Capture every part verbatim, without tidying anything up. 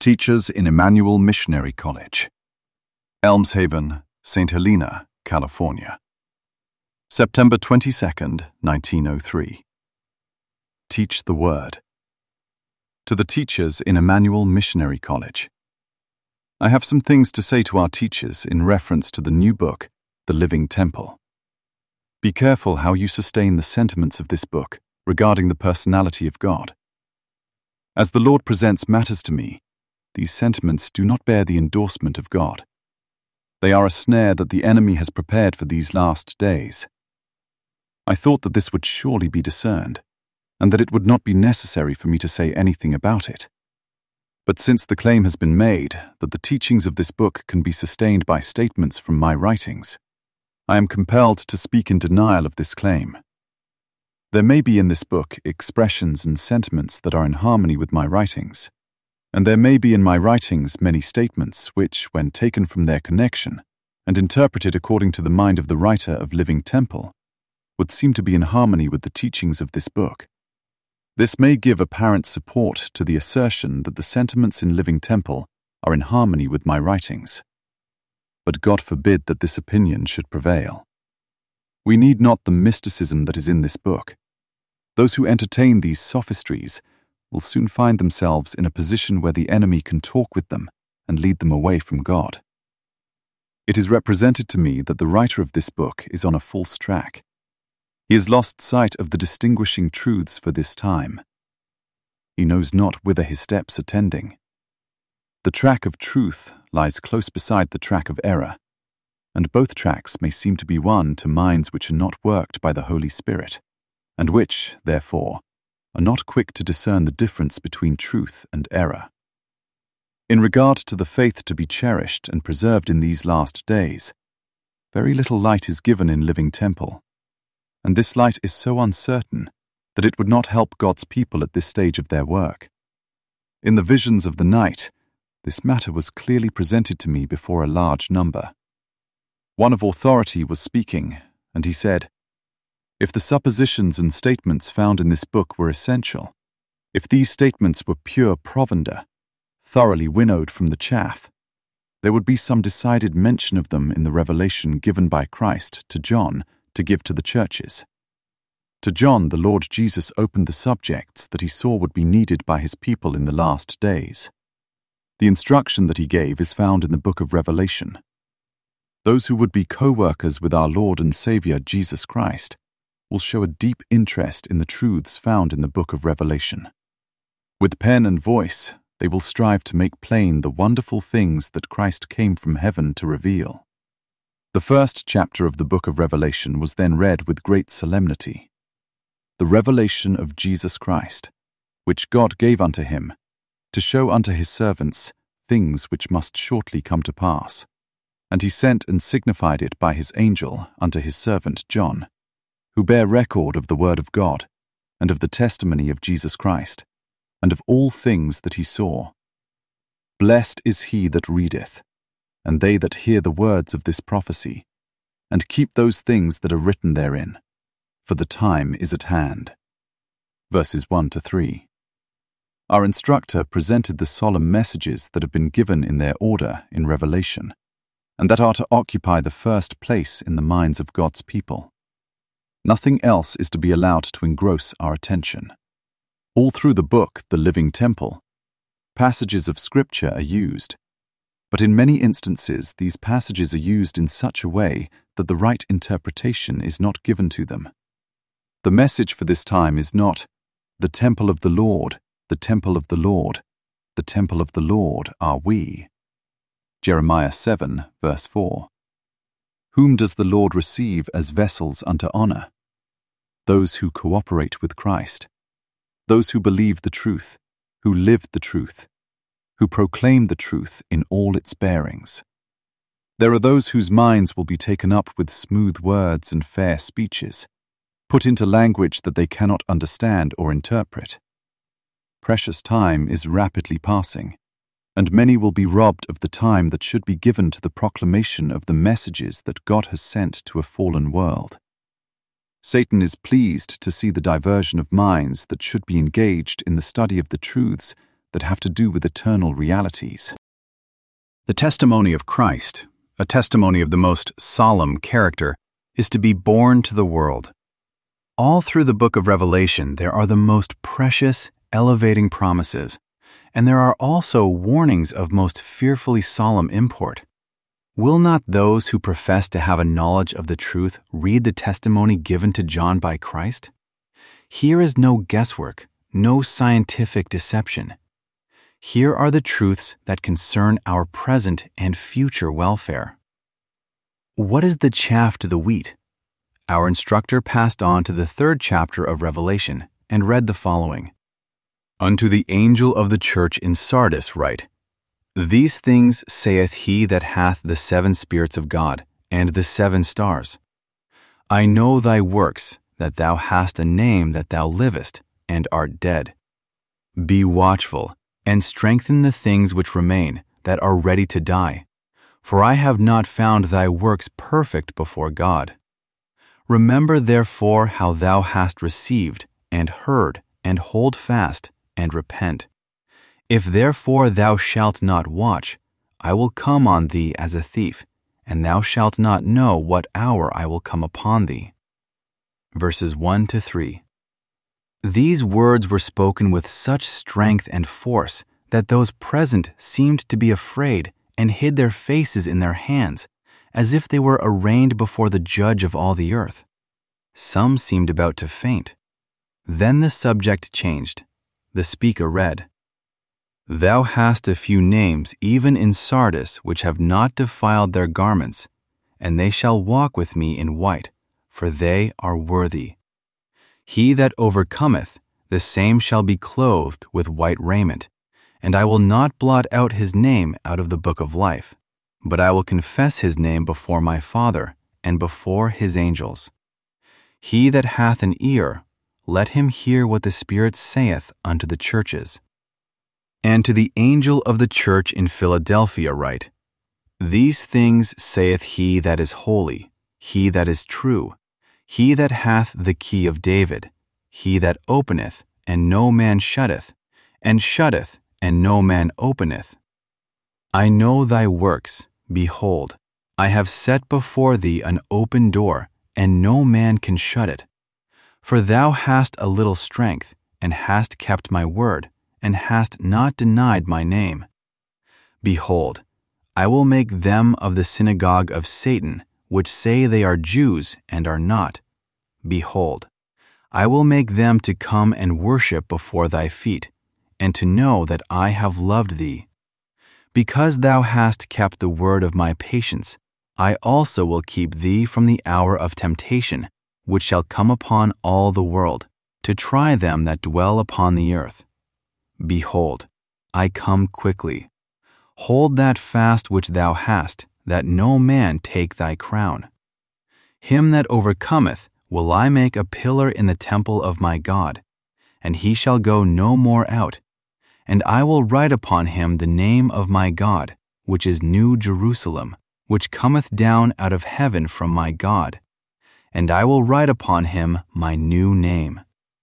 Teachers in Emmanuel Missionary College, Elms Haven, Saint Helena, California. September twenty-second, nineteen oh three. Teach the Word. To the teachers in Emmanuel Missionary College. I have some things to say to our teachers in reference to the new book, The Living Temple. Be careful how you sustain the sentiments of this book regarding the personality of God. As the Lord presents matters to me, these sentiments do not bear the endorsement of God. They are a snare that the enemy has prepared for these last days. I thought that this would surely be discerned, and that it would not be necessary for me to say anything about it. But since the claim has been made that the teachings of this book can be sustained by statements from my writings, I am compelled to speak in denial of this claim. There may be in this book expressions and sentiments that are in harmony with my writings, and there may be in my writings many statements which, when taken from their connection and interpreted according to the mind of the writer of Living Temple, would seem to be in harmony with the teachings of this book. This may give apparent support to the assertion that the sentiments in Living Temple are in harmony with my writings. But God forbid that this opinion should prevail. We need not the mysticism that is in this book. Those who entertain these sophistries will soon find themselves in a position where the enemy can talk with them and lead them away from God. It is represented to me that the writer of this book is on a false track. He has lost sight of the distinguishing truths for this time. He knows not whither his steps are tending. The track of truth lies close beside the track of error, and both tracks may seem to be one to minds which are not worked by the Holy Spirit, and which, therefore, are not quick to discern the difference between truth and error. In regard to the faith to be cherished and preserved in these last days, very little light is given in Living Temple, and this light is so uncertain that it would not help God's people at this stage of their work. In the visions of the night, this matter was clearly presented to me before a large number. One of authority was speaking, and he said, "If the suppositions and statements found in this book were essential, if these statements were pure provender, thoroughly winnowed from the chaff, there would be some decided mention of them in the revelation given by Christ to John to give to the churches. To John, the Lord Jesus opened the subjects that he saw would be needed by his people in the last days. The instruction that he gave is found in the book of Revelation. Those who would be co-workers with our Lord and Savior Jesus Christ will show a deep interest in the truths found in the book of Revelation. With pen and voice, they will strive to make plain the wonderful things that Christ came from heaven to reveal. The first chapter of the book of Revelation was then read with great solemnity. The revelation of Jesus Christ, which God gave unto him, to show unto his servants things which must shortly come to pass. And he sent and signified it by his angel unto his servant John, who bear record of the word of God, and of the testimony of Jesus Christ, and of all things that he saw. Blessed is he that readeth, and they that hear the words of this prophecy, and keep those things that are written therein, for the time is at hand." Verses one to three. Our instructor presented the solemn messages that have been given in their order in Revelation, and that are to occupy the first place in the minds of God's people. Nothing else is to be allowed to engross our attention. All through the book, The Living Temple, passages of Scripture are used, but in many instances these passages are used in such a way that the right interpretation is not given to them. The message for this time is not, "The temple of the Lord, the temple of the Lord, the temple of the Lord are we." Jeremiah seven, verse four. Whom does the Lord receive as vessels unto honor? Those who cooperate with Christ, those who believe the truth, who live the truth, who proclaim the truth in all its bearings. There are those whose minds will be taken up with smooth words and fair speeches, put into language that they cannot understand or interpret. Precious time is rapidly passing, and many will be robbed of the time that should be given to the proclamation of the messages that God has sent to a fallen world. Satan is pleased to see the diversion of minds that should be engaged in the study of the truths that have to do with eternal realities. The testimony of Christ, a testimony of the most solemn character, is to be born to the world. All through the book of Revelation, there are the most precious, elevating promises, and there are also warnings of most fearfully solemn import. Will not those who profess to have a knowledge of the truth read the testimony given to John by Christ? Here is no guesswork, no scientific deception. Here are the truths that concern our present and future welfare. What is the chaff to the wheat? Our instructor passed on to the third chapter of Revelation and read the following. Unto the angel of the church in Sardis write, These things saith he that hath the seven spirits of God, and the seven stars. I know thy works, that thou hast a name that thou livest, and art dead. Be watchful, and strengthen the things which remain, that are ready to die. For I have not found thy works perfect before God. Remember therefore how thou hast received, and heard, and hold fast, and repent. If therefore thou shalt not watch, I will come on thee as a thief, and thou shalt not know what hour I will come upon thee. Verses one to three. These words were spoken with such strength and force that those present seemed to be afraid and hid their faces in their hands, as if they were arraigned before the judge of all the earth. Some seemed about to faint. Then the subject changed. The speaker read, Thou hast a few names even in Sardis which have not defiled their garments, and they shall walk with me in white, for they are worthy. He that overcometh, the same shall be clothed with white raiment, and I will not blot out his name out of the book of life, but I will confess his name before my Father and before his angels. He that hath an ear, let him hear what the Spirit saith unto the churches. And to the angel of the church in Philadelphia write, These things saith he that is holy, he that is true, he that hath the key of David, he that openeth, and no man shutteth, and shutteth, and no man openeth. I know thy works, behold, I have set before thee an open door, and no man can shut it. For thou hast a little strength, and hast kept my word, and hast not denied my name. Behold, I will make them of the synagogue of Satan, which say they are Jews and are not. Behold, I will make them to come and worship before thy feet, and to know that I have loved thee. Because thou hast kept the word of my patience, I also will keep thee from the hour of temptation, which shall come upon all the world, to try them that dwell upon the earth. Behold, I come quickly. Hold that fast which thou hast, that no man take thy crown. Him that overcometh will I make a pillar in the temple of my God, and he shall go no more out. And I will write upon him the name of my God, which is New Jerusalem, which cometh down out of heaven from my God. And I will write upon him my new name.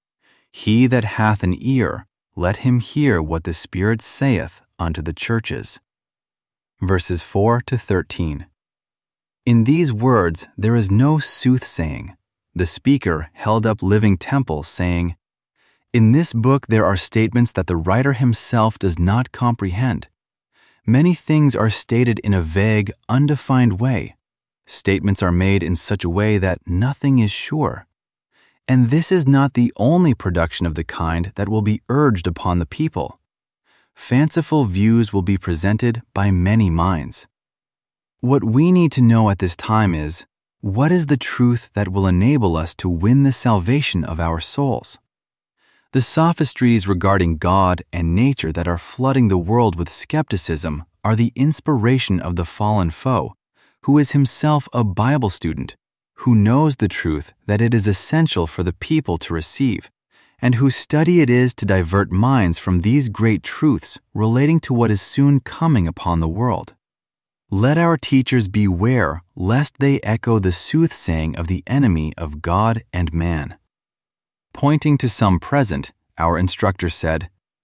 He that hath an ear, let him hear what the Spirit saith unto the churches. Verses four to thirteen. In these words there is no soothsaying. The speaker held up living temples, saying, In this book there are statements that the writer himself does not comprehend. Many things are stated in a vague, undefined way. Statements are made in such a way that nothing is sure. And this is not the only production of the kind that will be urged upon the people. Fanciful views will be presented by many minds. What we need to know at this time is, what is the truth that will enable us to win the salvation of our souls? The sophistries regarding God and nature that are flooding the world with skepticism are the inspiration of the fallen foe, who is himself a Bible student, who knows the truth that it is essential for the people to receive, and whose study it is to divert minds from these great truths relating to what is soon coming upon the world. Let our teachers beware lest they echo the soothsaying of the enemy of God and man. Pointing to some present, our instructor said,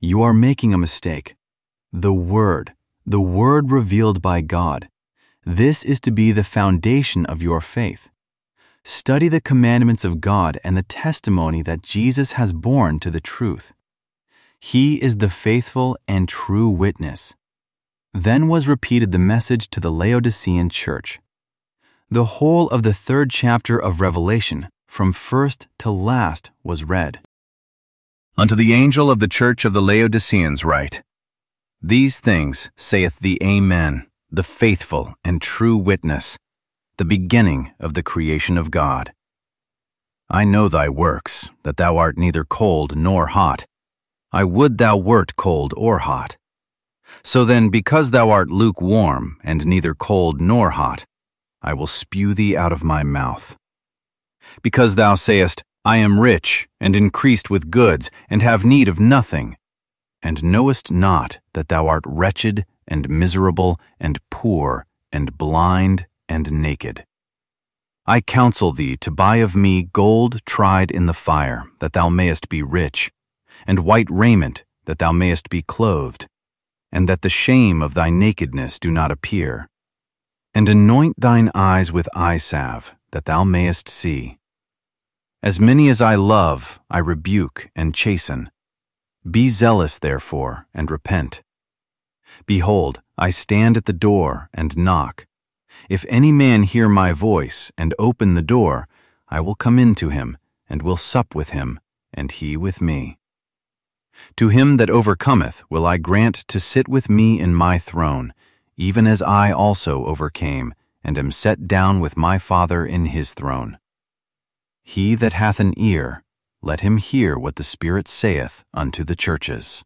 You are making a mistake. The Word, the Word revealed by God, this is to be the foundation of your faith. Study the commandments of God and the testimony that Jesus has borne to the truth. He is the faithful and true witness. Then was repeated the message to the Laodicean church. The whole of the third chapter of Revelation, from first to last, was read. Unto the angel of the church of the Laodiceans write, These things saith the Amen, the faithful and true witness, the beginning of the creation of God. I know thy works, that thou art neither cold nor hot. I would thou wert cold or hot. So then, because thou art lukewarm, and neither cold nor hot, I will spew thee out of my mouth. Because thou sayest, I am rich, and increased with goods, and have need of nothing, and knowest not that thou art wretched, and miserable, and poor, and blind, and naked. I counsel thee to buy of me gold tried in the fire, that thou mayest be rich, and white raiment, that thou mayest be clothed, and that the shame of thy nakedness do not appear. And anoint thine eyes with eye salve, that thou mayest see. As many as I love, I rebuke and chasten. Be zealous, therefore, and repent. Behold, I stand at the door and knock. If any man hear my voice and open the door, I will come in to him, and will sup with him, and he with me. To him that overcometh will I grant to sit with me in my throne, even as I also overcame, and am set down with my Father in his throne. He that hath an ear, let him hear what the Spirit saith unto the churches.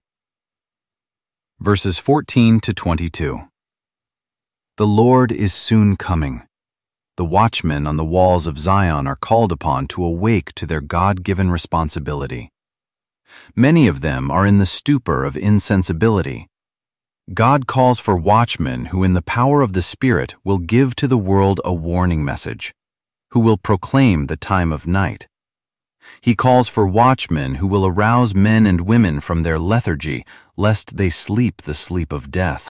Verses fourteen to twenty-two. The Lord is soon coming. The watchmen on the walls of Zion are called upon to awake to their God-given responsibility. Many of them are in the stupor of insensibility. God calls for watchmen who in the power of the Spirit will give to the world a warning message, who will proclaim the time of night. He calls for watchmen who will arouse men and women from their lethargy, lest they sleep the sleep of death.